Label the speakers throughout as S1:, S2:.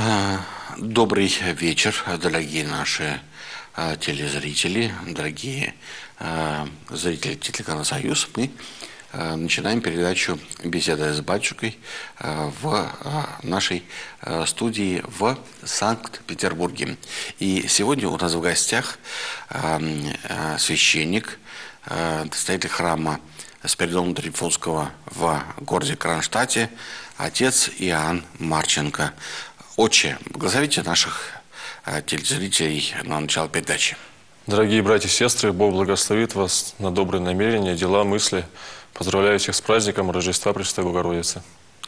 S1: Добрый вечер, дорогие наши телезрители, дорогие зрители телеканала «Союз». Мы начинаем передачу «Беседа с батюшкой» в нашей студии в Санкт-Петербурге. И сегодня у нас в гостях священник, настоятель храма Спиридона Трифонского в городе Кронштадте, отец Иоанн Марченко. Отче, благословите наших телезрителей на начало передачи.
S2: Dорогие братья и сестры, Бог благословит вас на добрые намерения, дела, мысли. Поздравляю всех с праздником Рождества Пресвятой Богородицы.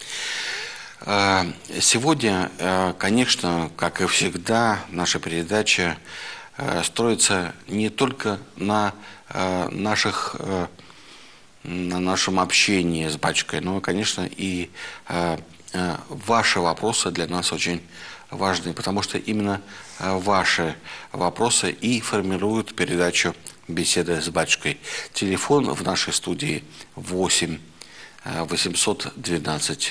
S1: Сегодня, конечно, как и всегда, наша передача строится не только на нашем общении с батюшкой, но, конечно, и ваши вопросы для нас очень важны, потому что именно ваши вопросы и формируют передачу «Беседа с батюшкой». Телефон в нашей студии 8 812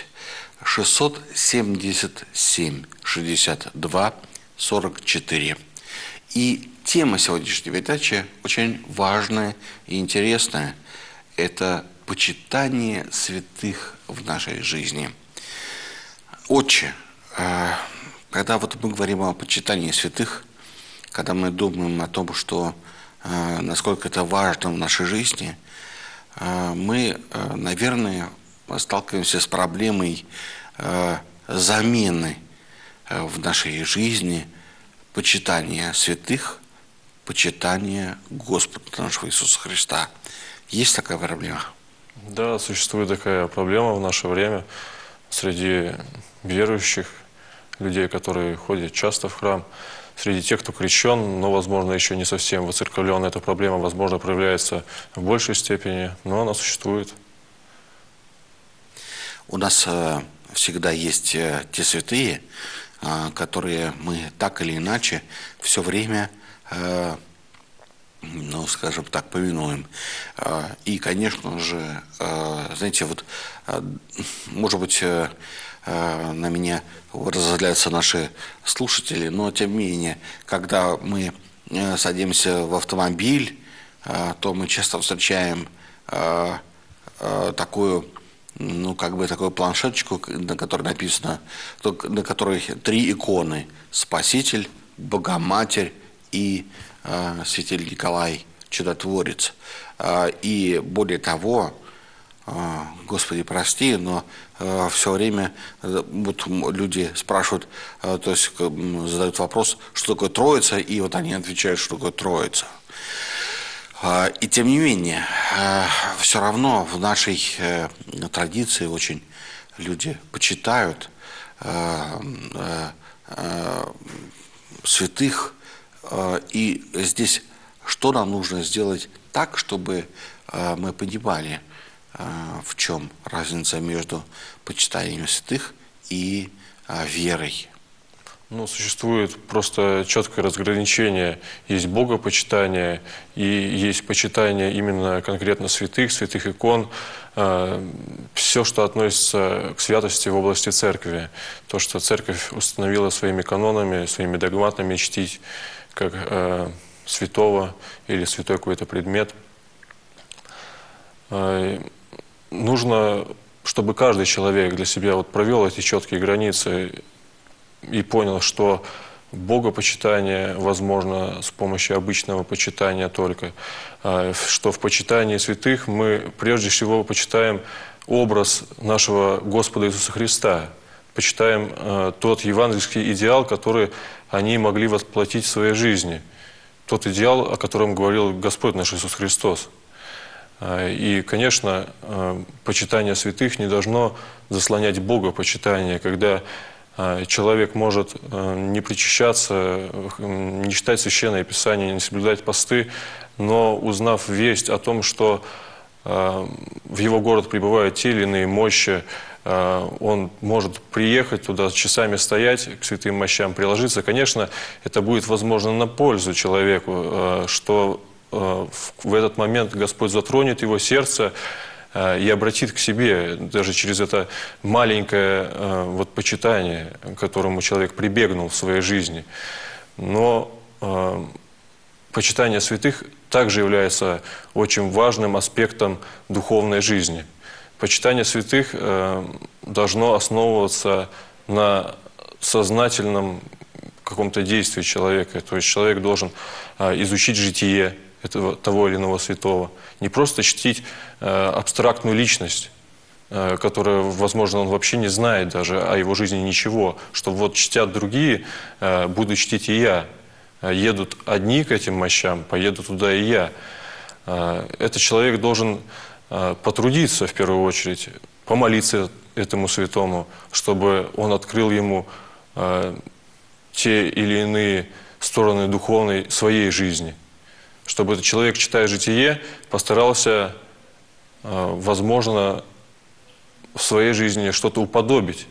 S1: 677 62 44. И тема сегодняшней передачи очень важная и интересная. Это почитание святых в нашей жизни. Отче, когда вот мы говорим о почитании святых, когда мы думаем о том, что насколько это важно в нашей жизни, мы, наверное, сталкиваемся с проблемой замены в нашей жизни почитания святых, почитания Господа нашего Иисуса Христа. Есть такая проблема?
S2: Да, существует такая проблема в наше время среди верующих, людей, которые ходят часто в храм, среди тех, кто крещен, но, возможно, еще не совсем воцерковлен. Эта проблема, возможно, проявляется в большей степени, но она существует. У нас
S1: всегда есть те святые, которые мы так или иначе все время, ну, скажем так, повинуем. И, конечно же, знаете, вот, может быть, на меня разозлятся наши слушатели, но, тем не менее, когда мы садимся в автомобиль, то мы часто встречаем такую, ну, как бы такую планшеточку, на которой написано, на которой 3 иконы: Спаситель, Богоматерь и святитель Николай Чудотворец. И более того, Господи, прости, но все время вот люди спрашивают, то есть задают вопрос, что такое Троица, и вот они отвечают, что такое Троица. И тем не менее, все равно в нашей традиции очень люди почитают святых. И здесь что нам нужно сделать так, чтобы мы понимали, в чем разница между почитанием святых и верой?
S2: Ну, существует просто четкое разграничение. Есть богопочитание и есть почитание именно конкретно святых, святых икон. Все, что относится к святости в области церкви. То, что церковь установила своими канонами, своими догматами чтить как святого или святой какой-то предмет. Нужно, чтобы каждый человек для себя вот провел эти четкие границы и понял, что богопочитание возможно с помощью обычного почитания только, что в почитании святых мы прежде всего почитаем образ нашего Господа Иисуса Христа, почитаем тот евангельский идеал, который они могли воплотить в своей жизни, тот идеал, о котором говорил Господь наш Иисус Христос. И, конечно, почитание святых не должно заслонять богопочитание, когда человек может не причащаться, не читать Священное Писание, не соблюдать посты, но узнав весть о том, что в его город прибывают те или иные мощи, он может приехать туда, часами стоять, к святым мощам приложиться. Конечно, это будет, возможно, на пользу человеку, что в этот момент Господь затронет его сердце, и обратит к себе даже через это маленькое вот почитание, к которому человек прибегнул в своей жизни. Но почитание святых также является очень важным аспектом духовной жизни. Почитание святых должно основываться на сознательном каком-то действии человека. То есть человек должен изучить житие того или иного святого. Не просто чтить абстрактную личность, которая, возможно, он вообще не знает даже о его жизни ничего, что вот чтят другие, буду чтить и я. Едут одни к этим мощам, поеду туда и я. Этот человек должен потрудиться в первую очередь, помолиться этому святому, чтобы он открыл ему те или иные стороны духовной своей жизни. Чтобы этот человек, читая житие, постарался, возможно, в своей жизни что-то уподобить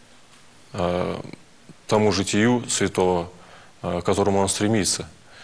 S2: тому житию святого, к которому он стремится.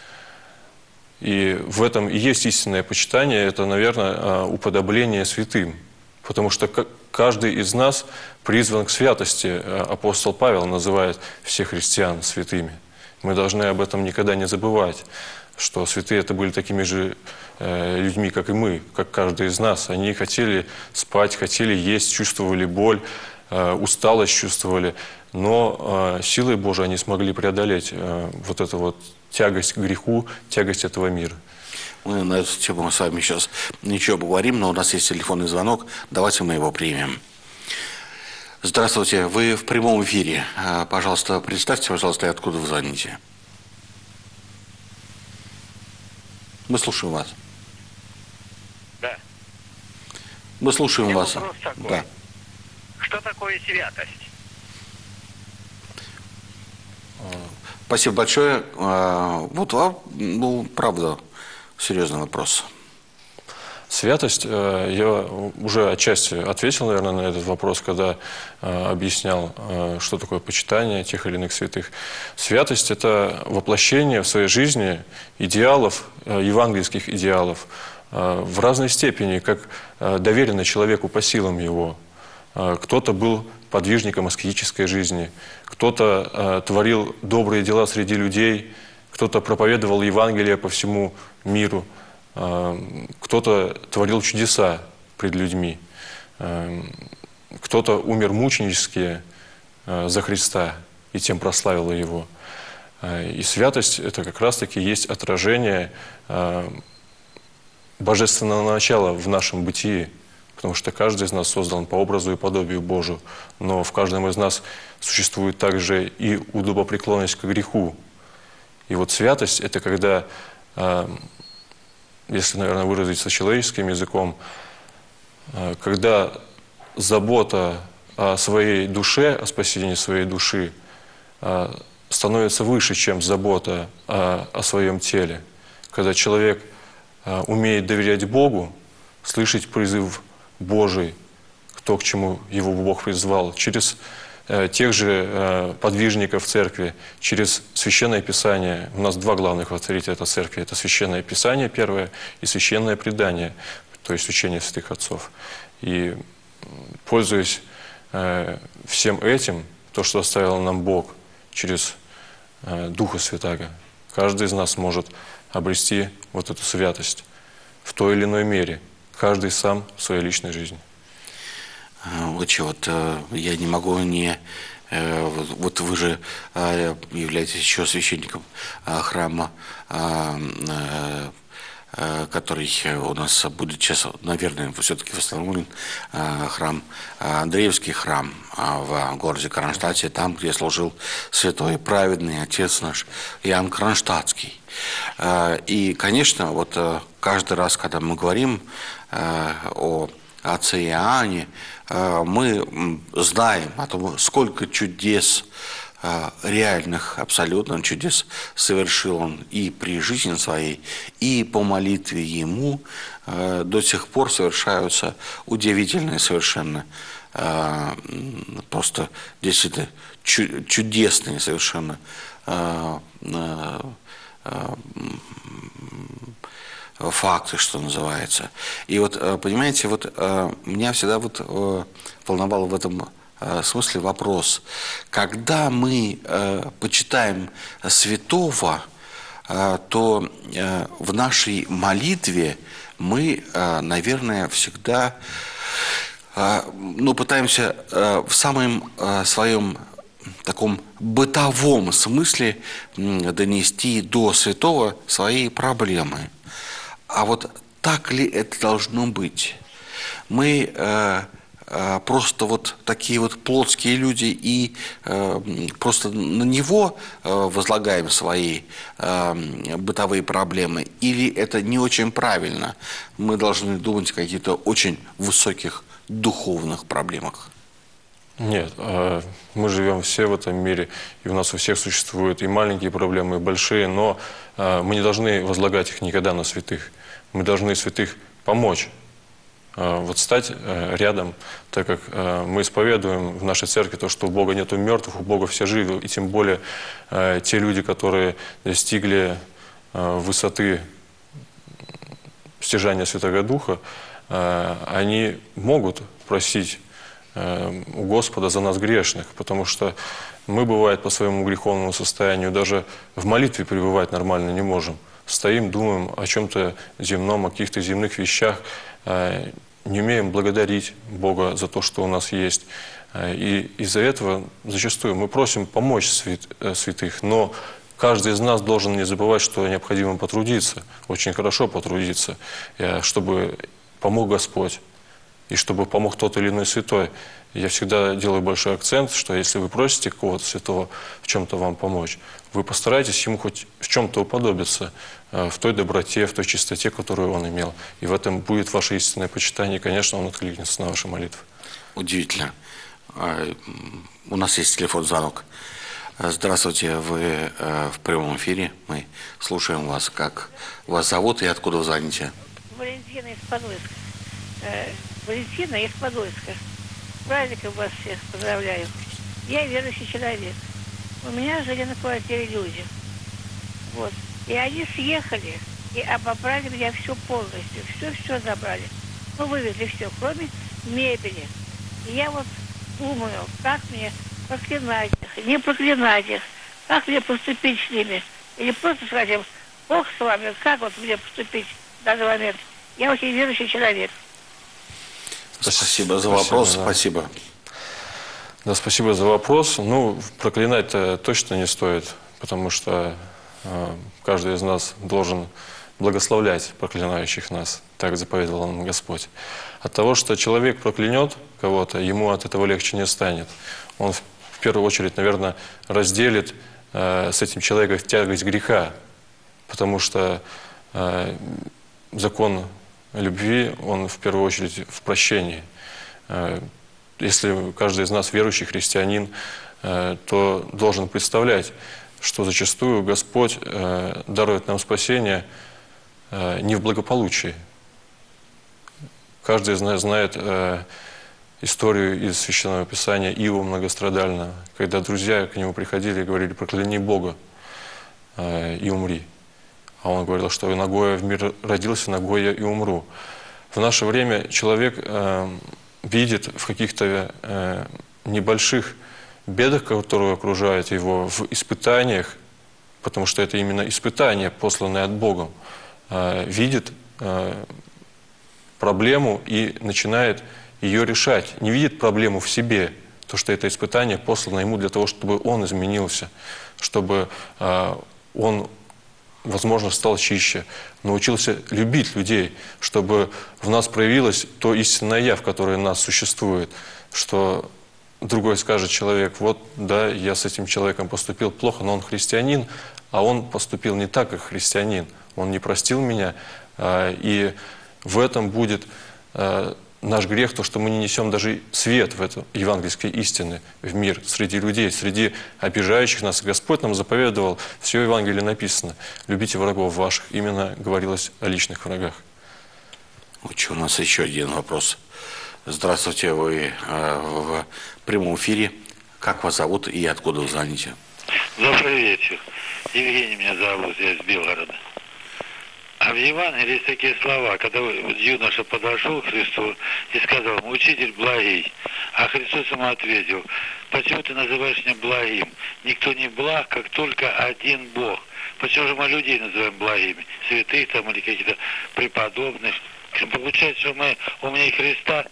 S2: И в этом и есть истинное почитание, это, наверное, уподобление святым. Потому что каждый из нас призван к святости. Апостол Павел называет всех христиан святыми. Мы должны об этом никогда не забывать, что святые это были такими же людьми, как и мы, как каждый из нас. Они хотели спать, хотели есть, чувствовали боль, усталость чувствовали, но силой Божией они смогли преодолеть вот эту вот тягость к греху, тягость этого мира.
S1: Мы на эту тему с вами сейчас ничего поговорим, но у нас есть телефонный звонок, давайте мы его примем. Здравствуйте, вы в прямом эфире. Пожалуйста, представьте, пожалуйста, откуда вы звоните. Мы слушаем вас.
S3: Да.
S1: Мы слушаем вас.
S3: Вопрос такой.
S1: Да.
S3: Что такое святость?
S1: Спасибо большое. Вот вам, ну, правда, серьезный вопрос.
S2: Святость, я уже отчасти ответил, наверное, на этот вопрос, когда объяснял, что такое почитание тех или иных святых. Святость – это воплощение в своей жизни идеалов, евангельских идеалов, в разной степени, как доверено человеку по силам его. Кто-то был подвижником аскетической жизни, кто-то творил добрые дела среди людей, кто-то проповедовал Евангелие по всему миру, кто-то творил чудеса пред людьми, кто-то умер мученически за Христа и тем прославил Его. И святость – это как раз-таки есть отражение божественного начала в нашем бытии, потому что каждый из нас создан по образу и подобию Божию, но в каждом из нас существует также и удобопреклонность к греху. И вот святость – это когда, если, наверное, выразиться человеческим языком, когда забота о своей душе, о спасении своей души становится выше, чем забота о своем теле. Когда человек умеет доверять Богу, слышать призыв Божий, то, к чему его Бог призвал, через тех же подвижников церкви, через Священное Писание. У нас два главных авторитета церкви. Это Священное Писание первое и Священное Предание, то есть учение святых отцов. И пользуясь всем этим, то, что оставил нам Бог через Духа Святаго, каждый из нас может обрести вот эту святость в той или иной мере, каждый сам в своей личной жизни.
S1: Отче, вот я не могу не... Вот вы же являетесь еще священником храма, который у нас будет сейчас, наверное, все-таки восстановлен, храм, Андреевский храм в городе Кронштадте, там, где служил святой и праведный отец наш Иоанн Кронштадтский. И, конечно, вот каждый раз, когда мы говорим о отце Иоанне, мы знаем о том, сколько чудес, реальных абсолютно чудес совершил он и при жизни своей, и по молитве ему до сих пор совершаются удивительные совершенно, просто действительно чудесные совершенно факты, что называется. И вот, понимаете, вот меня всегда вот волновал в этом смысле вопрос. Когда мы почитаем святого, то в нашей молитве мы, наверное, всегда пытаемся в самом своем таком бытовом смысле донести до святого свои проблемы. А вот так ли это должно быть? Мы просто вот такие вот плотские люди и просто на него возлагаем свои бытовые проблемы? Или это не очень правильно? Мы должны думать о каких-то очень высоких духовных проблемах.
S2: Нет, мы живем все в этом мире, и у нас у всех существуют и маленькие проблемы, и большие, но мы не должны возлагать их никогда на святых. Мы должны святых помочь. Вот стать рядом, так как мы исповедуем в нашей церкви то, что у Бога нету мертвых, у Бога все живы, и тем более те люди, которые достигли высоты стяжания Святого Духа, они могут просить у Господа за нас грешных, потому что мы, бывает, по своему греховному состоянию даже в молитве пребывать нормально не можем. Стоим, думаем о чем-то земном, о каких-то земных вещах, не умеем благодарить Бога за то, что у нас есть. И из-за этого зачастую мы просим помочь святых, но каждый из нас должен не забывать, что необходимо потрудиться, очень хорошо потрудиться, чтобы помог Господь. И чтобы помог тот или иной святой. Я всегда делаю большой акцент, что если вы просите какого-то святого в чем-то вам помочь, вы постарайтесь ему хоть в чем-то уподобиться, в той доброте, в той чистоте, которую он имел. И в этом будет ваше истинное почитание, и, конечно, он откликнется на ваши молитвы.
S1: Удивительно. У нас есть телефон звонок. Здравствуйте, вы в прямом эфире. Мы слушаем вас. Как вас зовут и откуда вы звоните?
S4: Валентина из Подольска. Валентина из Подольска. С праздником вас всех поздравляю. Я верующий человек. У меня жили на квартире люди. Вот. И они съехали и обобрали меня все полностью. Все забрали. Вывезли все, кроме мебели. И я вот думаю, как мне проклинать их, не проклинать их. Как мне поступить с ними? Или просто сказать им, Бог с вами, как вот мне поступить в данный момент? Я очень верующий человек.
S1: Спасибо за вопрос, спасибо.
S2: Да, спасибо за вопрос. Проклинать-то точно не стоит, потому что каждый из нас должен благословлять проклинающих нас. Так заповедовал нам Господь. От того, что человек проклянет кого-то, ему от этого легче не станет. Он в первую очередь, наверное, разделит с этим человеком тягость греха, потому что закон любви, он в первую очередь в прощении. Если каждый из нас верующий христианин, то должен представлять, что зачастую Господь дарует нам спасение не в благополучии. Каждый из нас знает историю из Священного Писания Иова многострадального, когда друзья к нему приходили и говорили: «Прокляни Бога и умри». А он говорил, что нагой я в мир родился, нагой я и умру. В наше время человек видит в каких-то небольших бедах, которые окружают его, в испытаниях, потому что это именно испытание, посланное от Бога, видит проблему и начинает ее решать. Не видит проблему в себе, то, что это испытание послано ему для того, чтобы он изменился, чтобы он, возможно, стал чище, научился любить людей, чтобы в нас проявилось то истинное «я», в которое в нас существует, что другой скажет человек: вот, да, я с этим человеком поступил плохо, но он христианин, а он поступил не так, как христианин, он не простил меня, и в этом будет наш грех, то, что мы не несем даже свет в эту евангельской истины в мир, среди людей, среди обижающих нас. Господь нам заповедовал, все Евангелие написано: любите врагов ваших. Именно говорилось о личных врагах.
S1: У нас еще один вопрос. Здравствуйте, вы в прямом эфире. Как вас зовут и откуда вы звоните?
S3: Добрый вечер. Евгений меня зовут, я из Белгорода.
S5: А в Евангелии есть такие слова, когда юноша подошел к Христу и сказал ему: «Учитель благий». А Христос ему ответил: «Почему ты называешь меня благим? Никто не благ, как только один Бог». Почему же мы людей называем благими? Святых там или каких-то преподобных? Получается, что мы умнее Христа.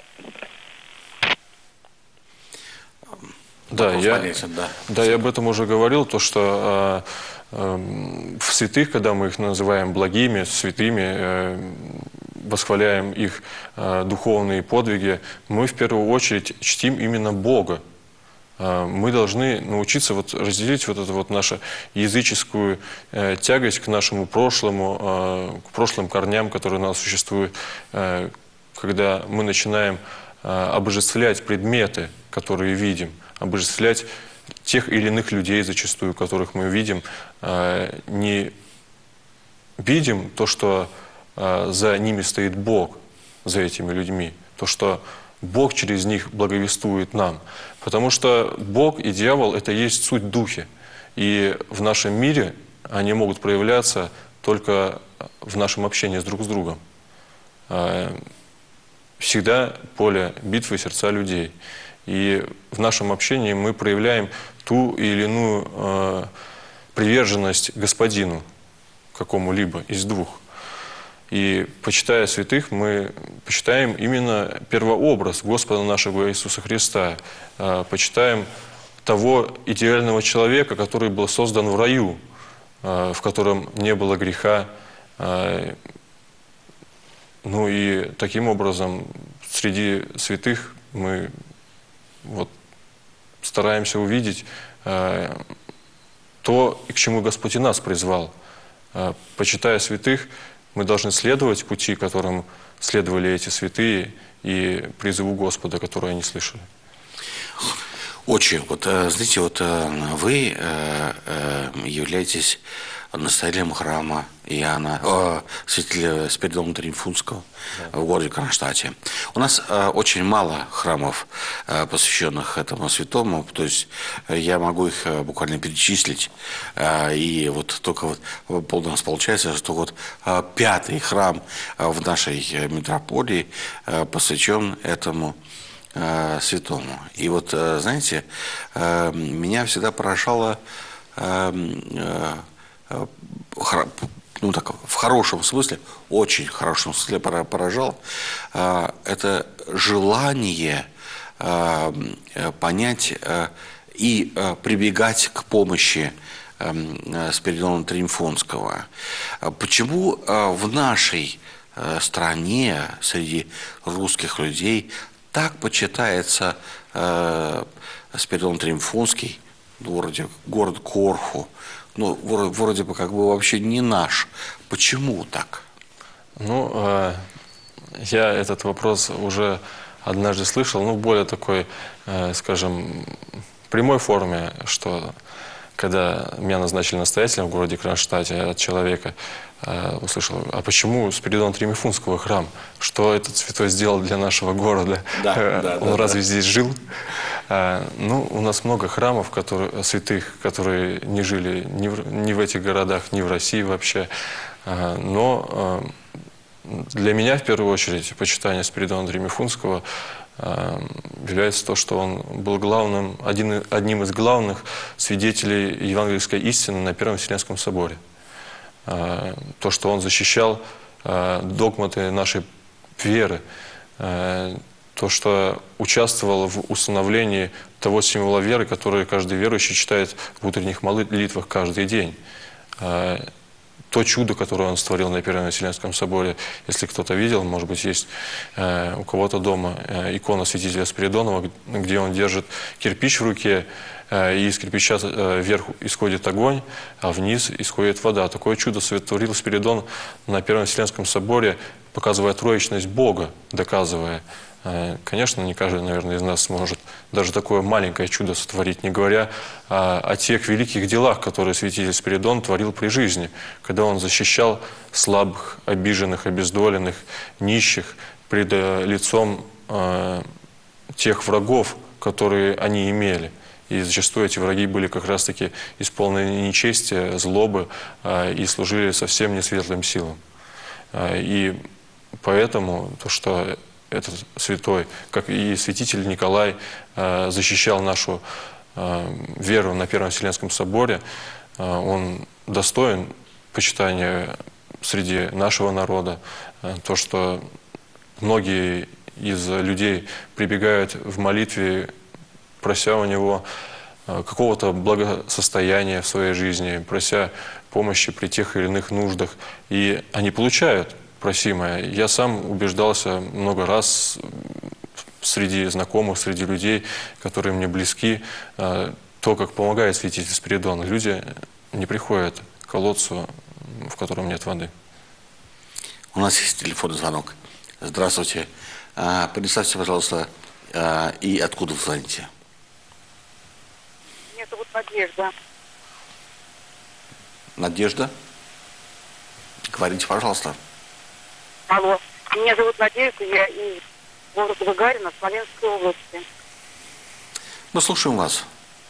S2: Да,
S1: Понятен, да.
S2: я об этом уже говорил, то, что в святых, когда мы их называем благими, святыми, восхваляем их духовные подвиги, мы в первую очередь чтим именно Бога. Мы должны научиться разделить эту нашу языческую тягость к нашему прошлому, к прошлым корням, которые у нас существуют, когда мы начинаем обожествлять предметы, которые видим, обожествлять тех или иных людей зачастую, которых мы видим, не видим то, что за ними стоит Бог, за этими людьми, то, что Бог через них благовествует нам. Потому что Бог и дьявол – это есть суть духи. И в нашем мире они могут проявляться только в нашем общении друг с другом. Всегда поле битвы сердца людей. И в нашем общении мы проявляем ту или иную приверженность Господину, какому-либо из двух. И, почитая святых, мы почитаем именно первообраз Господа нашего Иисуса Христа. Почитаем того идеального человека, который был создан в раю, в котором не было греха. Ну и таким образом среди святых мы стараемся увидеть то, к чему Господь и нас призвал. Почитая святых, мы должны следовать пути, которым следовали эти святые, и призыву Господа, который они слышали.
S1: Отче, знаете, вы являетесь настоятелем храма святителя Спиридона Триумфунского в городе Кронштадте. У нас очень мало храмов, посвященных этому святому, то есть я могу их буквально перечислить, и только у нас получается, что 5-й храм в нашей митрополии посвящен этому святому. И знаете, меня всегда поражало, в хорошем смысле, очень хорошем смысле поражал, это желание понять и прибегать к помощи Спиридона Триумфунского. Почему в нашей стране среди русских людей так почитается Спиридон Триумфунский, город Корфу, вроде бы вообще не наш. Почему так?
S2: Я этот вопрос уже однажды слышал, в более такой, скажем, прямой форме, что когда меня назначили настоятелем в городе Кронштадте, я от человека услышал: а почему Спиридона Триумфунского храм? Что этот святой сделал для нашего города? Он разве здесь жил? У нас много храмов святых, которые не жили ни в этих городах, ни в России вообще. Но для меня, в первую очередь, почитание Спиридона Триумфунского является то, что он был одним из главных свидетелей евангельской истины на Первом Вселенском соборе. То, что он защищал догматы нашей веры, то, что участвовал в установлении того символа веры, который каждый верующий читает в утренних молитвах каждый день. То чудо, которое он створил на Первом Вселенском соборе, если кто-то видел, может быть, есть у кого-то дома икона святителя Спиридонова, где он держит кирпич в руке, и из кирпича вверх исходит огонь, а вниз исходит вода. Такое чудо сотворил Спиридон на Первом Вселенском соборе, показывая троечность Бога, доказывая. Конечно, не каждый, наверное, из нас сможет даже такое маленькое чудо сотворить, не говоря о тех великих делах, которые святитель Спиридон творил при жизни, когда он защищал слабых, обиженных, обездоленных, нищих пред лицом тех врагов, которые они имели. И зачастую эти враги были как раз-таки исполнены нечестия, злобы и служили совсем не светлым силам. И поэтому то, что этот святой, как и святитель Николай, защищал нашу веру на Первом Вселенском соборе, он достоин почитания среди нашего народа. То, что многие из людей прибегают в молитве, прося у него какого-то благосостояния в своей жизни, прося помощи при тех или иных нуждах. И они получают просимое. Я сам убеждался много раз среди знакомых, среди людей, которые мне близки, то, как помогает святитель Спиридон. Люди не приходят к колодцу, в котором нет воды.
S1: У нас есть телефонный звонок. Здравствуйте. Представьте, пожалуйста, и откуда вы звоните?
S6: Меня зовут Надежда.
S1: Надежда? Говорите, пожалуйста.
S6: Алло. Меня зовут Надежда, я из города Гагарина, Смоленской области.
S1: Мы слушаем вас.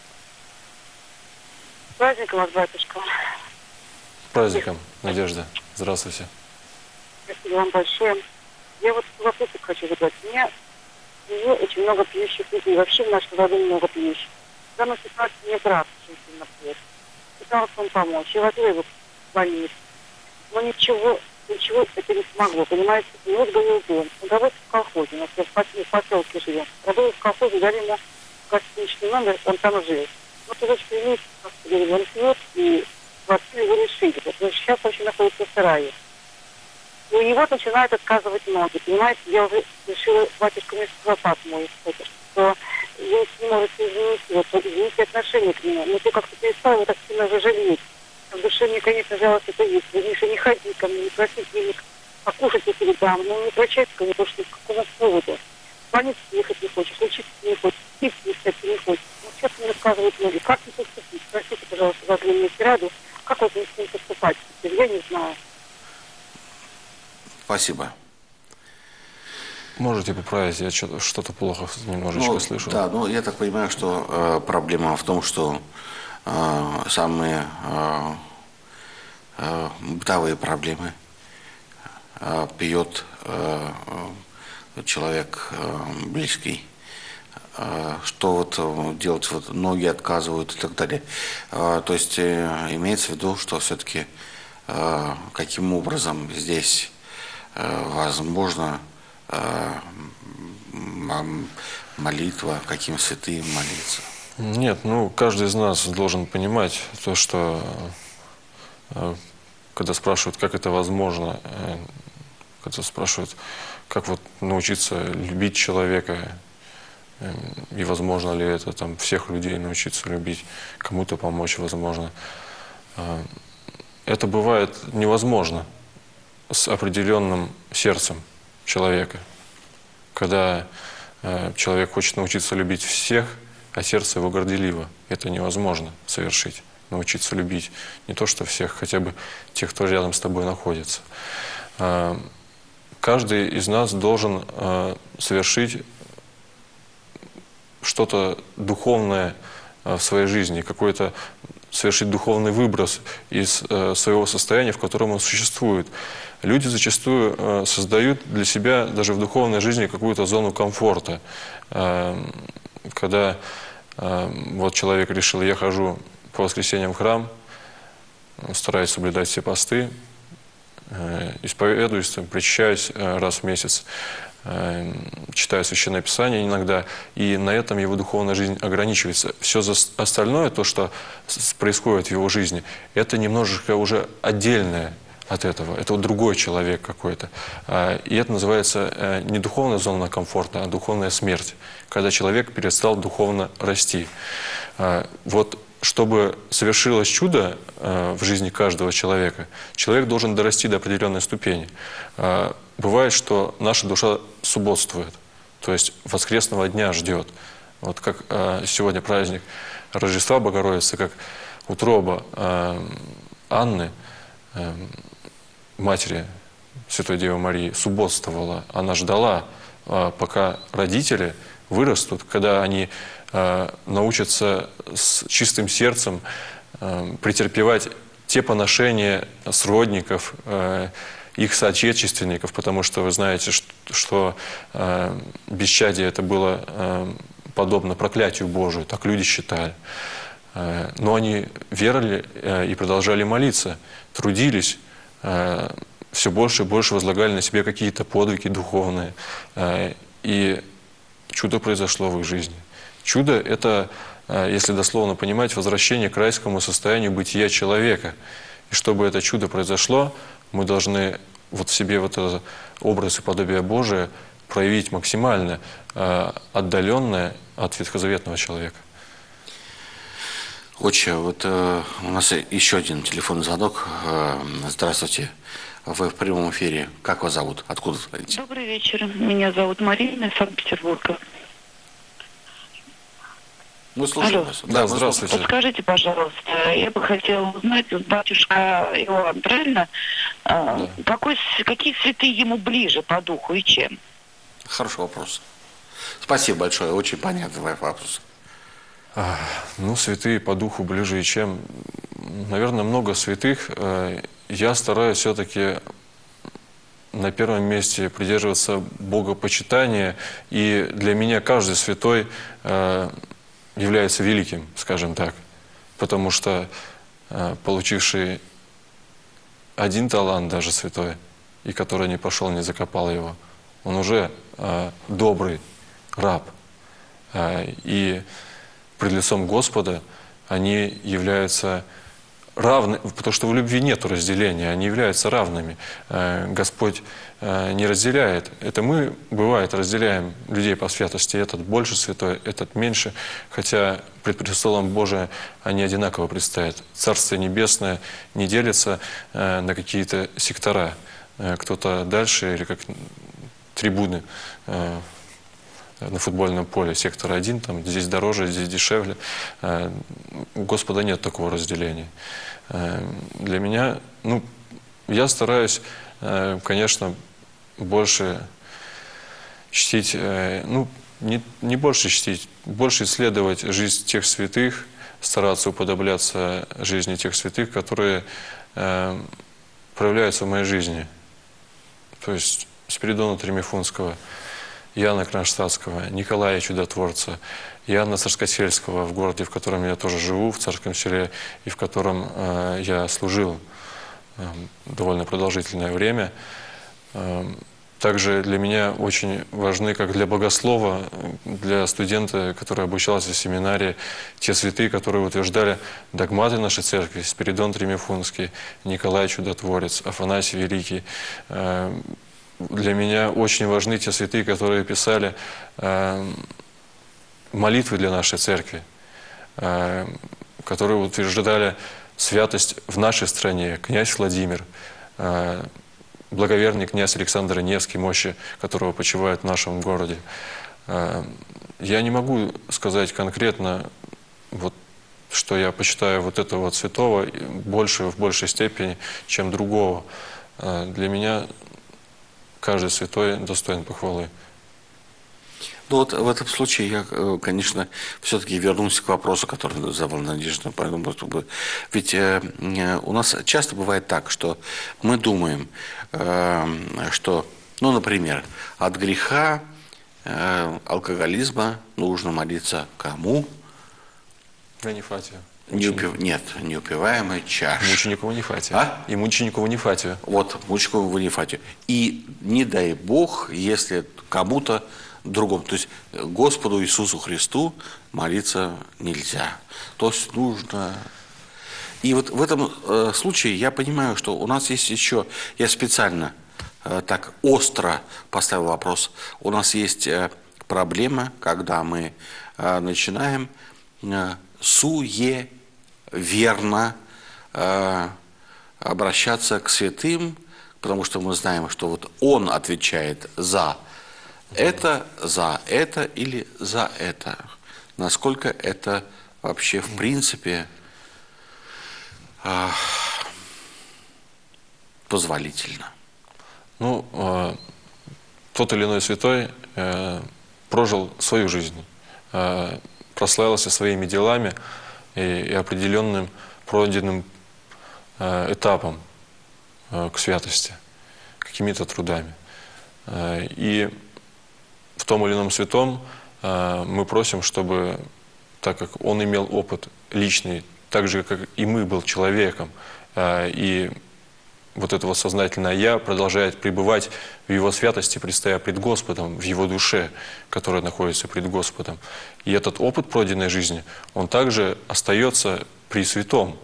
S6: С праздником вас, батюшка.
S2: С праздником, Надежда. Здравствуйте.
S6: Спасибо вам большое. Я вот вопросик хочу задать. У меня очень много пьющих людей. Вообще в нашем году много пьющих. В данной ситуации мне брат очень сильно пьет. Пыталась ему помочь. Я водила его в больницу. Но ничего это не смогло. Понимаете, вот был дом. Он работает в колхозе. У нас в поселке живем. Работает в колхозе, дали ему гостиничный номер, он там жил. Вот уже 4 месяца он пьет, и квартиру его решили. Вот сейчас вообще находится в сарае. И у него начинают отказывать ноги. Понимаете, я уже решила, батюшка, мне сватать мой, что вы не можете изменить его, то измените отношение к нему. Но ты как-то перестал его так сильно зажалеть. В душе мне, конечно, жалость это есть. Вы, Миша, не ходи ко мне, не проси денег, покушать я тебе дам, но не обращайся ко мне, потому что по какому поводу. В больницу ехать не хочешь, учиться не хочешь, пить не хочешь. Ну, сейчас мне рассказывают ноги. Как не поступить? Спросите, пожалуйста, за мне раду, как вот мне с ним поступать? Я не знаю.
S1: Спасибо.
S2: Можете поправить, я что-то плохо немножечко слышу.
S1: Да, я так понимаю, что проблема в том, что самые бытовые проблемы пьет человек близкий. Что вот делать, вот ноги отказывают и так далее. То есть имеется в виду, что все-таки каким образом здесь возможно молитва, каким святым молиться?
S2: Нет, каждый из нас должен понимать то, что когда спрашивают, как это возможно, когда спрашивают, как вот научиться любить человека, и возможно ли это там всех людей научиться любить, кому-то помочь возможно. Это бывает невозможно с определенным сердцем человека. Когда человек хочет научиться любить всех, а сердце его горделиво, это невозможно совершить, научиться любить не то что всех, хотя бы тех, кто рядом с тобой находится. Каждый из нас должен совершить что-то духовное в своей жизни, совершить духовный выброс из своего состояния, в котором он существует. Люди зачастую создают для себя даже в духовной жизни какую-то зону комфорта. Когда вот человек решил, я хожу по воскресеньям в храм, стараюсь соблюдать все посты, исповедуюсь, причащаюсь раз в месяц, читаю Священное Писание иногда, и на этом его духовная жизнь ограничивается. Все остальное, то, что происходит в его жизни, это немножечко уже отдельное от этого. Это вот другой человек какой-то. И это называется не духовная зона комфорта, а духовная смерть, когда человек перестал духовно расти. Вот чтобы совершилось чудо в жизни каждого человека, человек должен дорасти до определенной ступени. Бывает, что наша душа субботствует, то есть воскресного дня ждет. Вот как сегодня праздник Рождества Богородицы, как утроба Анны, матери Святой Девы Марии, субботствовала. Она ждала, пока родители вырастут, когда они научатся с чистым сердцем претерпевать те поношения сродников, их соотечественников, потому что вы знаете, что бесчадие это было подобно проклятию Божию, так люди считали. Но они верили и продолжали молиться, трудились, все больше и больше возлагали на себе какие-то подвиги духовные. И чудо произошло в их жизни. Чудо – это, если дословно понимать, возвращение к райскому состоянию бытия человека. И чтобы это чудо произошло, мы должны вот в себе вот этот образ и подобие Божие проявить максимально отдаленное от ветхозаветного человека.
S1: Отче, вот у нас еще один телефонный звонок. Здравствуйте. Вы в прямом эфире. Как вас зовут? Откуда звоните?
S7: Добрый вечер. Меня зовут Марина из Санкт-Петербурга.
S1: Мы слушаем
S7: Алло.
S1: вас.
S2: Да, здравствуйте.
S7: Подскажите, пожалуйста, я бы хотела узнать, батюшка Иоанн, правильно? Какие святые ему ближе по духу и чем?
S1: Хороший вопрос. Спасибо большое. Очень понятный вопрос.
S2: Ну, святые по духу ближе и чем? Наверное, много святых. Я стараюсь все-таки на первом месте придерживаться богопочитания. И для меня каждый святой является великим, скажем так. Потому что получивший один талант, даже святой, и который не пошел, не закопал его, он уже добрый раб. И пред лицом Господа они являются равны, потому что в любви нет разделения, они являются равными. Господь не разделяет. Это мы, бывает, разделяем людей по святости. Этот больше святой, этот меньше. Хотя пред престолом Божиим они одинаково предстоят. Царство Небесное не делится на какие-то сектора. Кто-то дальше, или как трибуны на футбольном поле, сектор 1, там, здесь дороже, здесь дешевле. У Господа нет такого разделения. Для меня, я стараюсь, конечно, больше чтить, не больше чтить, больше исследовать жизнь тех святых, стараться уподобляться жизни тех святых, которые проявляются в моей жизни. То есть Спиридона Тремифунского, Иоанна Кронштадтского, Николая Чудотворца, Иоанна Царскосельского в городе, в котором я тоже живу, в Царском селе, и в котором я служил довольно продолжительное время. Также для меня очень важны, как для богослова, для студента, который обучался в семинарии, те святые, которые утверждали догматы нашей церкви: Спиридон Тремифунский, Николай Чудотворец, Афанасий Великий. Для меня очень важны те святые, которые писали молитвы для нашей церкви, которые утверждали святость в нашей стране. Князь Владимир, благоверный князь Александр Невский, мощи которого почивает в нашем городе. Я не могу сказать конкретно, что я почитаю вот этого святого в большей степени, чем другого. Для меня каждый святой достоин похвалы.
S1: Вот в этом случае я, конечно, все-таки вернусь к вопросу, который задала Надежда. Ведь у нас часто бывает так, что мы думаем, что, например, от греха, алкоголизма нужно молиться кому?
S2: Ганифатию.
S1: Нет, неупиваемая чаша.
S2: Мученику Ванифатию. И мученику Ванифатию.
S1: Вот, мученику Ванифатию. И не дай Бог, если кому-то другому, то есть Господу Иисусу Христу молиться нельзя. То есть нужно... И вот в этом случае я понимаю, что у нас есть еще, я специально так остро поставил вопрос, у нас есть проблема, когда мы начинаем суеверно обращаться к святым, потому что мы знаем, что вот он отвечает за это или за это. Насколько это вообще в принципе позволительно?
S2: Тот или иной святой прожил свою жизнь, прославился своими делами и определенным пройденным этапом к святости. какими-то трудами. И в том или ином святом мы просим, чтобы, так как он имел опыт личный, так же, как и мы, был человеком, и вот этого сознательное «я» продолжает пребывать в его святости, предстоя пред Господом, в его душе, которая находится пред Господом. И этот опыт пройденной жизни, он также остается при святом.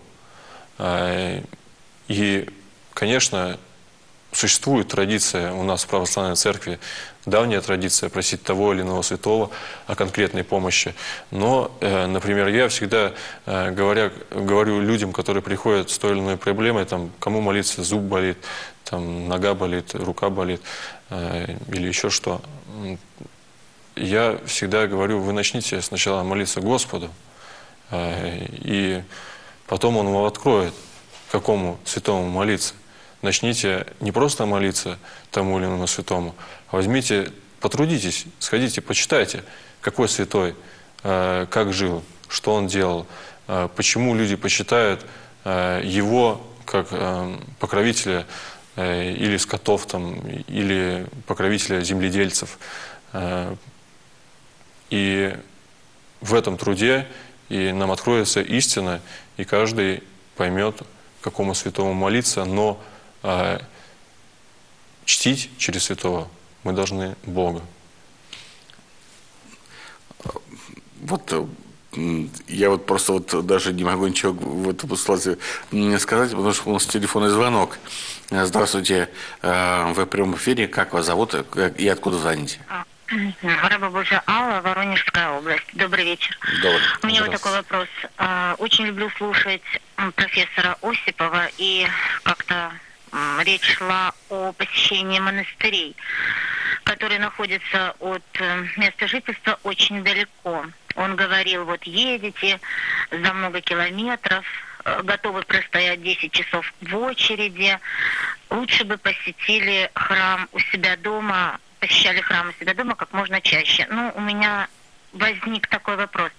S2: И, конечно, существует традиция у нас в Православной Церкви, давняя традиция просить того или иного святого о конкретной помощи. Но, например, я всегда говорю людям, которые приходят с той или иной проблемой, там, кому молиться, зуб болит, там, нога болит, рука болит или еще что. Я всегда говорю, вы начните сначала молиться Господу, и потом Он вам откроет, какому святому молиться. Начните не просто молиться тому или иному святому, а возьмите, потрудитесь, сходите, почитайте, какой святой, как жил, что он делал, почему люди почитают его как покровителя или скотов, там, или покровителя земледельцев. И в этом труде и нам откроется истина, и каждый поймет, какому святому молиться, но чтить через святого мы должны Бога.
S1: Вот я вот просто вот даже не могу ничего в этом ситуации сказать, потому что у нас телефонный звонок. Здравствуйте, вы в прямом эфире, как вас зовут и откуда звоните?
S8: Раба Божия Алла, Воронежская область. Добрый вечер.
S1: Добрый.
S8: У меня вот такой вопрос. Очень люблю слушать профессора Осипова, и как-то речь шла о посещении монастырей, которые находятся от места жительства очень далеко. Он говорил, вот едете за много километров, готовы простоять 10 часов в очереди, лучше бы посетили храм у себя дома, посещали храм у себя дома как можно чаще. Ну, у меня возник такой вопрос.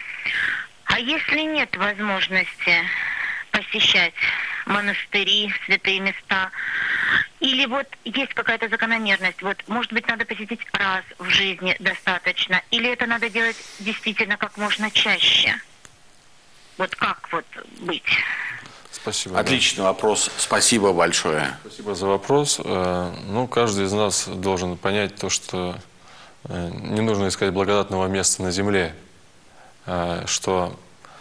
S8: А если нет возможности посещать монастыри, святые места, или вот есть какая-то закономерность, вот, может быть, надо посетить раз в жизни достаточно, или это надо делать действительно как можно чаще? Вот как вот быть?
S2: Спасибо.
S1: Отличный вопрос. Спасибо большое.
S2: Спасибо за вопрос. Ну, каждый из нас должен понять то, что не нужно искать благодатного места на земле, что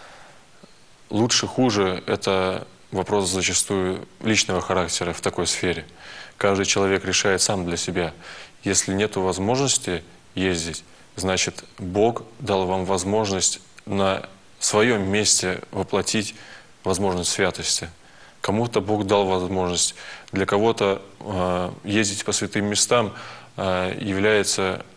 S2: лучше, хуже – это вопрос зачастую личного характера в такой сфере. Каждый человек решает сам для себя. Если нет возможности ездить, значит, Бог дал вам возможность на своем месте воплотить возможность святости. Кому-то Бог дал возможность. Для кого-то ездить по святым местам является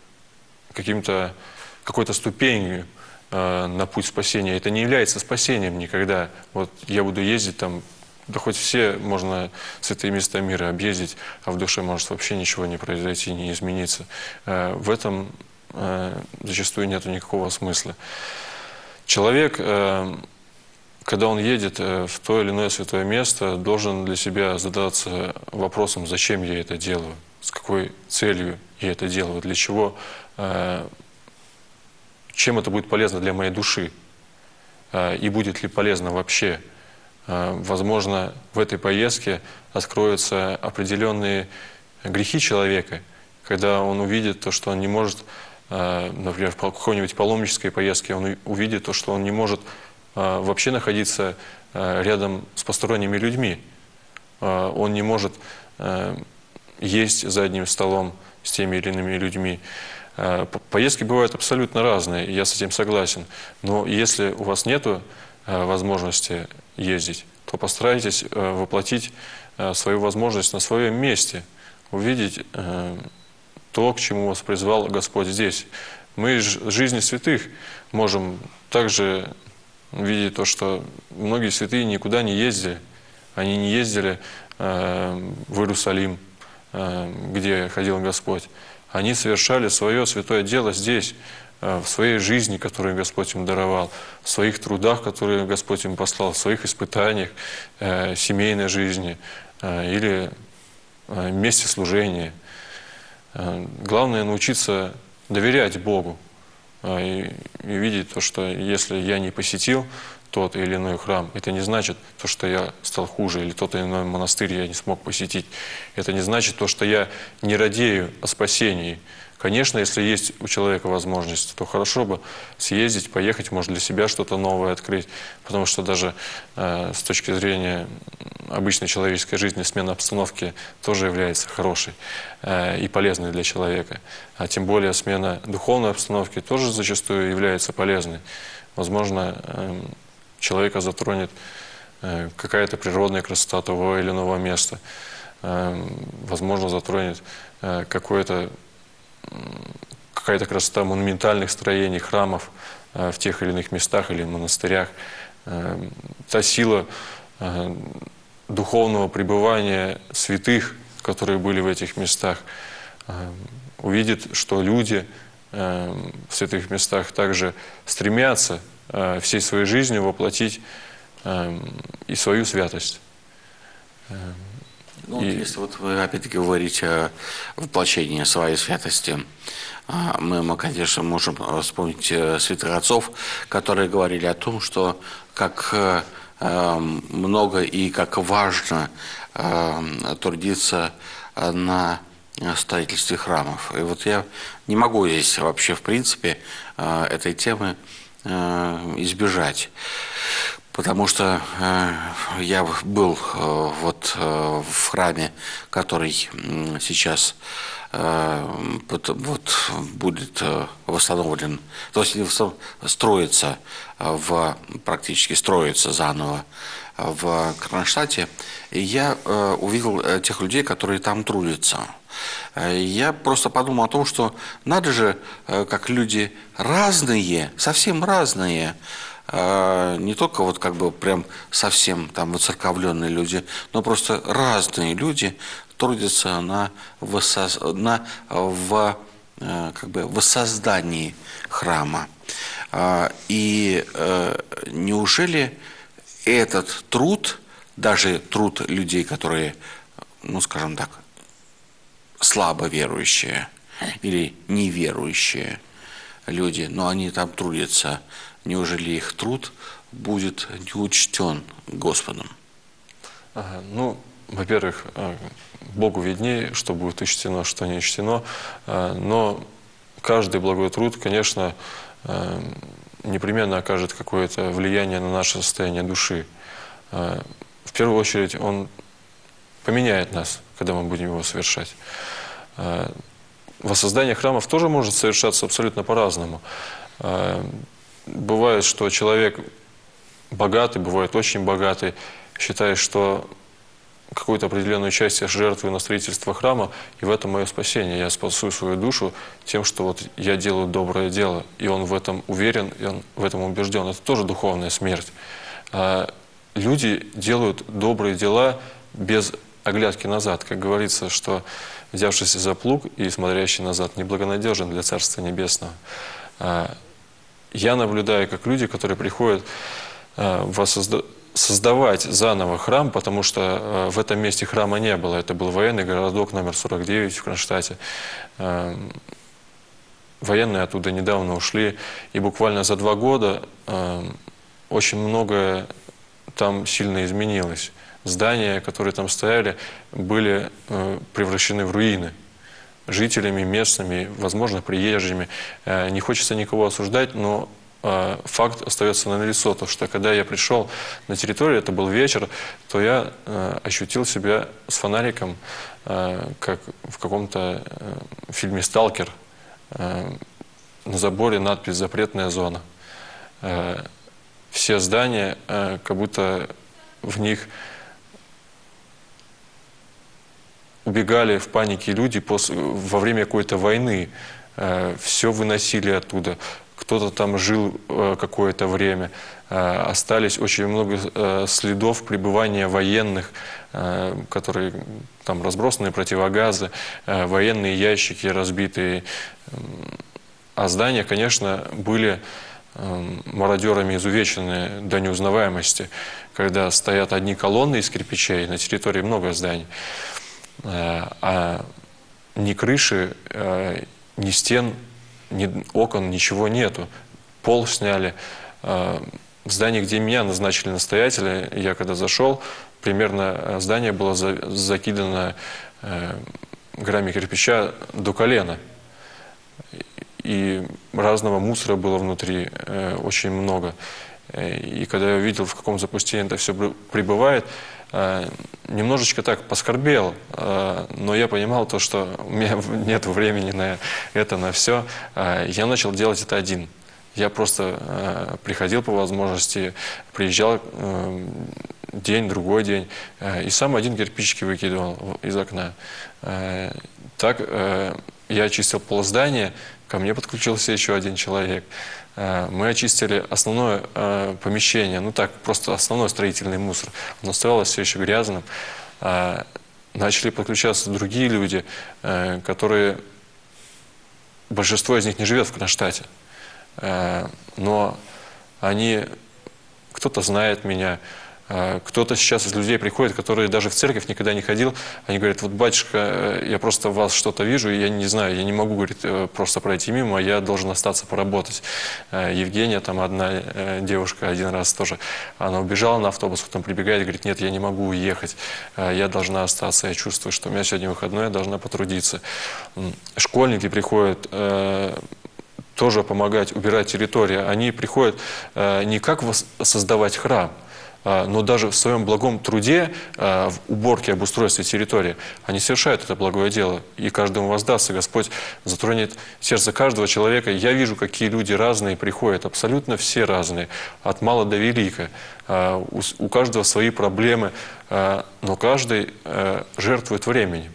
S2: какой-то ступенью на путь спасения. Это не является спасением никогда. Вот я буду ездить там, да хоть все можно святые места мира объездить, а в душе может вообще ничего не произойти, не измениться. В этом зачастую нет никакого смысла. Человек, когда он едет в то или иное святое место, должен для себя задаться вопросом, зачем я это делаю, с какой целью я это делаю, для чего, чем это будет полезно для моей души, и будет ли полезно вообще. Возможно, в этой поездке откроются определенные грехи человека, когда он увидит то, что он не может, например, в какой-нибудь паломнической поездке, он увидит то, что он не может вообще находиться рядом с посторонними людьми. Он не может есть за одним столом с теми или иными людьми. Поездки бывают абсолютно разные, я с этим согласен. Но если у вас нет возможности ездить, то постарайтесь воплотить свою возможность на своем месте, увидеть то, к чему вас призвал Господь здесь. Мы из жизни святых можем также видеть то, что многие святые никуда не ездили. Они не ездили в Иерусалим, где ходил Господь. Они совершали свое святое дело здесь, в своей жизни, которую Господь им даровал, в своих трудах, которые Господь им послал, в своих испытаниях, семейной жизни или месте служения. Главное научиться доверять Богу и видеть то, что если я не посетил тот или иной храм, это не значит то, что я стал хуже, или тот или иной монастырь я не смог посетить. Это не значит то, что я не радею о спасении. Конечно, если есть у человека возможность, то хорошо бы съездить, поехать, может для себя что-то новое открыть. Потому что даже с точки зрения обычной человеческой жизни смена обстановки тоже является хорошей и полезной для человека. А тем более смена духовной обстановки тоже зачастую является полезной. Возможно, человека затронет какая-то природная красота того или иного места. Возможно, затронет какая-то красота монументальных строений, храмов в тех или иных местах или монастырях. Та сила духовного пребывания святых, которые были в этих местах, увидит, что люди в святых местах также стремятся всей своей жизнью воплотить и свою святость.
S1: Ну, если вот вы опять-таки говорите о воплощении своей святости, мы, конечно, можем вспомнить святых отцов, которые говорили о том, что как много и как важно трудиться на строительстве храмов. И вот я не могу здесь вообще, в принципе, этой темы избежать. Потому что я был вот в храме, который сейчас вот будет восстановлен, то есть строится, практически строится заново в Кронштадте. И я увидел тех людей, которые там трудятся. Я просто подумал о том, что надо же, как люди разные, совсем разные, не только вот как бы прям совсем там воцерковленные люди, но просто разные люди трудятся на воссоздании храма. И неужели этот труд, даже труд людей, которые, ну скажем так, слабо верующие или неверующие люди, но они там трудятся, неужели их труд будет не учтен Господом?
S2: Ну, во-первых, Богу виднее, что будет учтено, что не учтено, но каждый благой труд, конечно, непременно окажет какое-то влияние на наше состояние души. В первую очередь, он поменяет нас, когда мы будем его совершать. Воссоздание храмов тоже может совершаться абсолютно по-разному. Бывает, что человек богатый, бывает очень богатый, считает, что какую-то определенную часть я жертвую на строительство храма, и в этом мое спасение. Я спасу свою душу тем, что вот я делаю доброе дело, и он в этом уверен, и он в этом убежден. Это тоже духовная смерть. Люди делают добрые дела без оглядки назад. Как говорится, что взявшийся за плуг и смотрящий назад неблагонадежен для Царства Небесного. Я наблюдаю, как люди, которые приходят создавать заново храм, потому что в этом месте храма не было. Это был военный городок номер 49 в Кронштадте. Военные оттуда недавно ушли, и буквально за 2 года очень многое там сильно изменилось. Здания, которые там стояли, были превращены в руины жителями местными, возможно, приезжими. Не хочется никого осуждать, но факт остается налицо, то что когда я пришел на территорию, это был вечер, то я ощутил себя с фонариком, как в каком-то фильме «Сталкер». На заборе надпись «Запретная зона». Все здания, как будто в них убегали в панике люди во время какой-то войны. Все выносили оттуда. Кто-то там жил какое-то время. Остались очень много следов пребывания военных, которые там разбросаны, противогазы, военные ящики разбитые. А здания, конечно, были мародерами изувечены до неузнаваемости, когда стоят одни колонны из кирпичей, на территории много зданий. а ни крыши, ни стен, ни окон, ничего нету. Пол сняли. В здании, где меня назначили настоятеля, я когда зашел, примерно здание было закидано грамми кирпича до колена. И разного мусора было внутри очень много. И когда я увидел, в каком запустении это все пребывает, немножечко так поскорбел, но я понимал то, что у меня нет времени на это, на все. Я начал делать это один. Я просто приходил по возможности, приезжал день, другой день, и сам один кирпичики выкидывал из окна. Так я очистил полздания, ко мне подключился еще один человек. Мы очистили основное помещение, ну так, просто основной строительный мусор. Он оставался все еще грязным. Начали подключаться другие люди, которые, большинство из них не живет в Кронштадте. Но они, кто-то знает меня, кто-то сейчас из людей приходит, которые даже в церковь никогда не ходил. Они говорят: вот, батюшка, я просто в вас что-то вижу, и я не знаю, я не могу, говорит, просто пройти мимо, я должен остаться поработать. Евгения, там одна девушка один раз тоже, она убежала на автобус, потом прибегает и говорит: нет, я не могу уехать, я должна остаться, я чувствую, что у меня сегодня выходной, я должна потрудиться. Школьники приходят тоже помогать, убирать территорию. Они приходят не как создавать храм, но даже в своем благом труде, в уборке, обустройстве территории, они совершают это благое дело. И каждому воздастся. Господь затронет сердце каждого человека. Я вижу, какие люди разные приходят, абсолютно все разные, от мала до велика. У каждого свои проблемы, но каждый жертвует временем.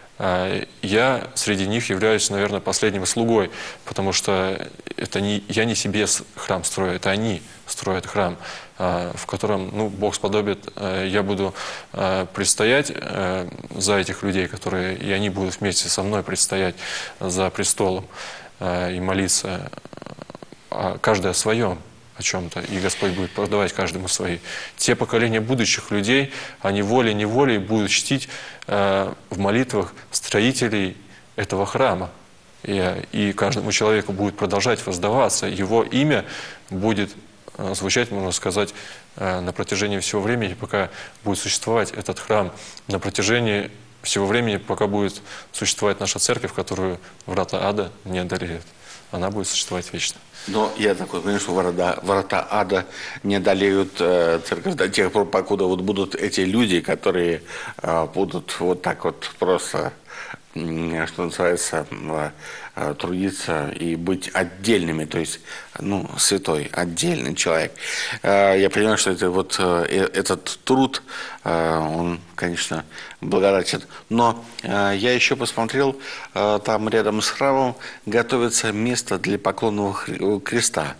S2: Я среди них являюсь, наверное, последним слугой, потому что это я не себе храм строю, это они строят храм, в котором, ну, Бог сподобит, я буду предстоять за этих людей, и они будут вместе со мной предстоять за престолом и молиться, каждый о своем, о чем-то, и Господь будет продавать каждому свои. Те поколения будущих людей, они волей-неволей будут чтить в молитвах строителей этого храма. И каждому человеку будет продолжать воздаваться. Его имя будет звучать, можно сказать, на протяжении всего времени, пока будет существовать этот храм, на протяжении всего времени, пока будет существовать наша церковь, которую врата ада не одолеют. Она будет существовать вечно.
S1: Но я такой, понимаю, что врата ада не одолеют церковь до тех пор, покуда вот будут эти люди, которые будут вот так вот просто, что называется, трудиться и быть отдельными, то есть, ну, святой, отдельный человек. Я понимаю, что это вот этот труд, он, конечно, благодатен. Но я еще посмотрел, там рядом с храмом готовится место для поклонного креста.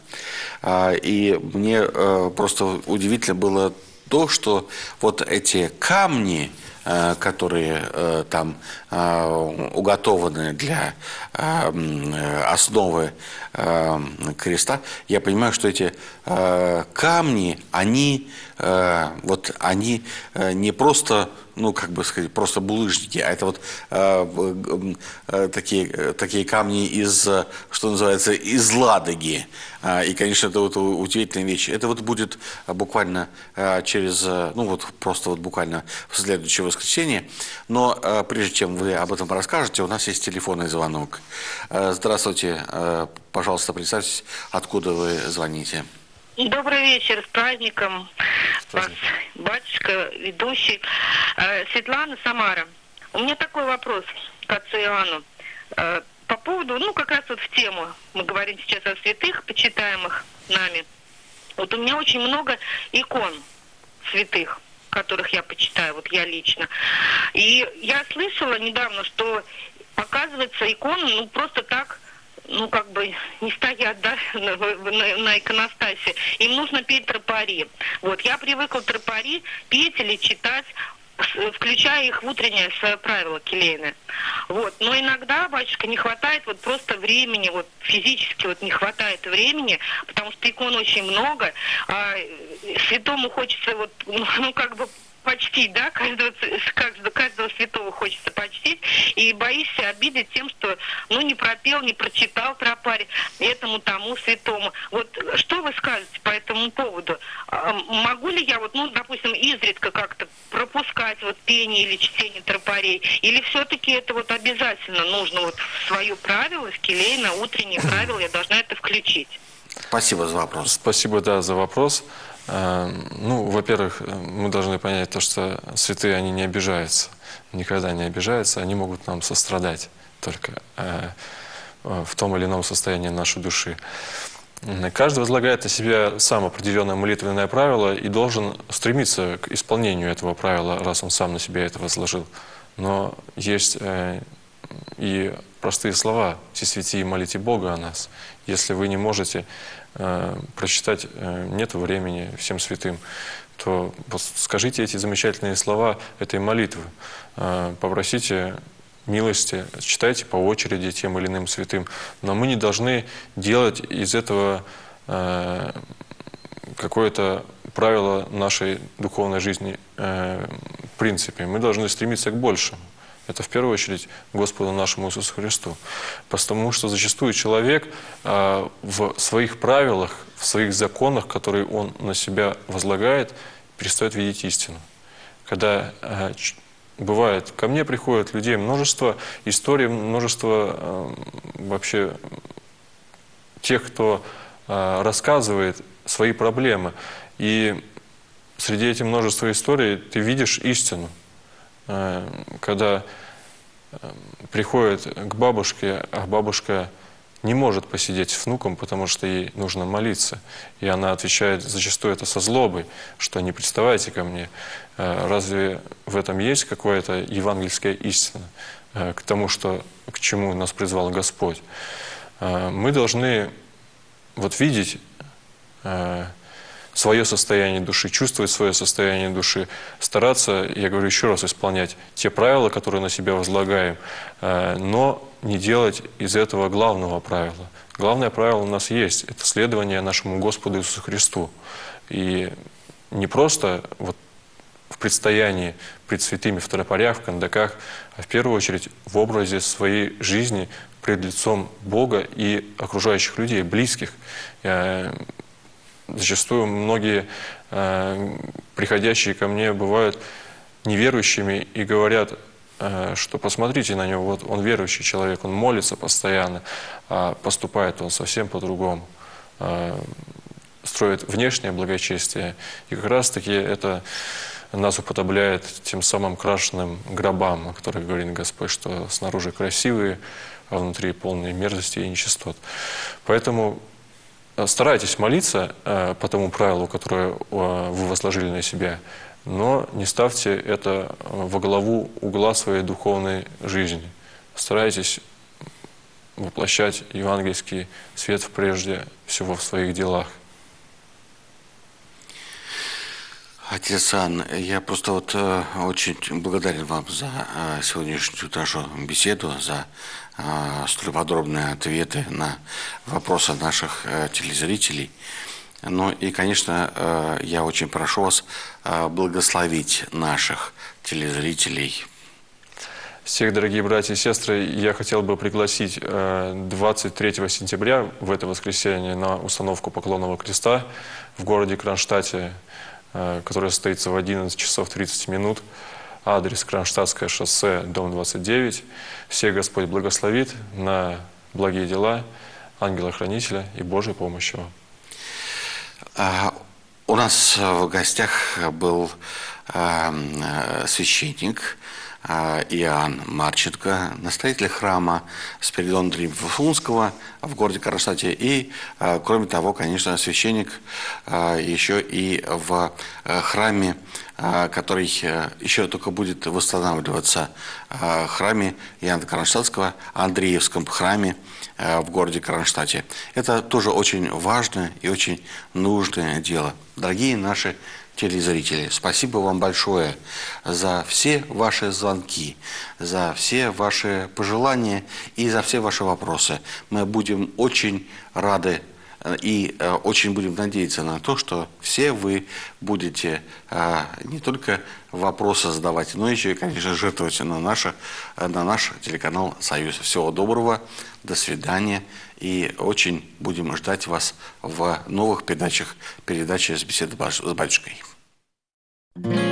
S1: И мне просто удивительно было то, что вот эти камни, которые там уготованы для основы креста, я понимаю, что эти камни, они не просто, ну, как бы сказать, просто булыжники, а это вот такие камни из, что называется, из Ладоги. И, конечно, это вот удивительная вещь. Это вот будет буквально через, ну, вот просто вот буквально в следующее воскресенье. Но прежде чем вы об этом расскажете, у нас есть телефонный звонок. Здравствуйте, пожалуйста, представьтесь, откуда вы звоните.
S7: Добрый вечер, с праздником вас, батюшка, ведущий. Светлана, Самара. У меня такой вопрос к отцу Иоанну. По поводу, ну, как раз вот в тему, мы говорим сейчас о святых, почитаемых нами. Вот у меня очень много икон святых, которых я почитаю, вот я лично. И я слышала недавно, что, оказывается, иконы, ну, просто так, ну, как бы не стоят, да, на иконостасе. Им нужно петь тропари. Вот, я привыкла тропари петь или читать, включая их в утреннее свое правило келейное. Вот, но иногда, батюшка, не хватает вот просто времени, вот физически вот не хватает времени, потому что икон очень много, а святому хочется вот, ну, как бы почтить, да, каждого святого хочется почтить, и боишься обидеть тем, что, ну, не пропел, не прочитал тропарь этому тому святому. Вот что вы скажете по этому поводу? Могу ли я, вот, ну, допустим, изредка как-то пропускать вот пение или чтение тропарей, или все-таки это вот обязательно нужно вот в свое правило, в келейное, утреннее правило, я должна это включить?
S1: Спасибо за вопрос.
S2: Спасибо, да, за вопрос. Ну, во-первых, мы должны понять то, что святые, они не обижаются, никогда не обижаются, они могут нам сострадать только в том или ином состоянии нашей души. Каждый возлагает на себя сам определенное молитвенное правило и должен стремиться к исполнению этого правила, раз он сам на себя это возложил. Но есть и простые слова: «Все святые, молите Бога о нас». Если вы не можете прочитать, нет времени всем святым, то скажите эти замечательные слова этой молитвы, попросите милости, читайте по очереди тем или иным святым. Но мы не должны делать из этого какое-то правило нашей духовной жизни в принципе. Мы должны стремиться к большему. Это в первую очередь Господу нашему Иисусу Христу. Потому что зачастую человек в своих правилах, в своих законах, которые он на себя возлагает, перестает видеть истину. Когда бывает, ко мне приходят людей множество историй, множество вообще тех, кто рассказывает свои проблемы. И среди этих множества историй ты видишь истину. Когда приходит к бабушке, а бабушка не может посидеть с внуком, потому что ей нужно молиться. И она отвечает зачастую это со злобой, что не приставайте ко мне. Разве в этом есть какая-то евангельская истина к тому, к чему нас призвал Господь? Мы должны вот видеть свое состояние души, чувствовать свое состояние души, стараться, я говорю еще раз, исполнять те правила, которые на себя возлагаем, но не делать из этого главного правила. Главное правило у нас есть – это следование нашему Господу Иисусу Христу. И не просто вот в предстоянии пред святыми в тропарях, в кандаках, а в первую очередь в образе своей жизни пред лицом Бога и окружающих людей, близких. Зачастую многие приходящие ко мне бывают неверующими и говорят, что посмотрите на него, вот он верующий человек, он молится постоянно, а поступает он совсем по-другому, строит внешнее благочестие. И как раз-таки это нас уподобляет тем самым крашенным гробам, о которых говорит Господь, что снаружи красивые, а внутри полные мерзости и нечистот. Поэтому старайтесь молиться по тому правилу, которое вы возложили на себя, но не ставьте это во главу угла своей духовной жизни. Старайтесь воплощать евангельский свет прежде всего в своих делах.
S1: Отец Иоанн, я просто вот очень благодарен вам за сегодняшнюю нашу беседу, за столь подробные ответы на вопросы наших телезрителей. Ну и, конечно, я очень прошу вас благословить наших телезрителей.
S2: Всех, дорогие братья и сестры, я хотел бы пригласить 23 сентября, в это воскресенье, на установку Поклонного креста в городе Кронштадте, которая состоится в 11 часов 30 минут. Адрес: Кронштадтское шоссе, дом 29. Всех Господь благословит на благие дела, ангела-хранителя и Божьей помощи вам.
S1: У нас в гостях был священник Иоанн Марченко, настоятель храма Спиридона Триумфунского в городе Кронштадте. И, кроме того, конечно, священник еще и в храме, который еще только будет восстанавливаться, храме Иоанна Кронштадтского, Андреевском храме в городе Кронштадте. Это тоже очень важное и очень нужное дело. Дорогие наши телезрители, спасибо вам большое за все ваши звонки, за все ваши пожелания и за все ваши вопросы. Мы будем очень рады И очень будем надеяться на то, что все вы будете не только вопросы задавать, но еще и, конечно, жертвовать на наш телеканал «Союз». Всего доброго, до свидания. И очень будем ждать вас в новых передачах с беседой с батюшкой.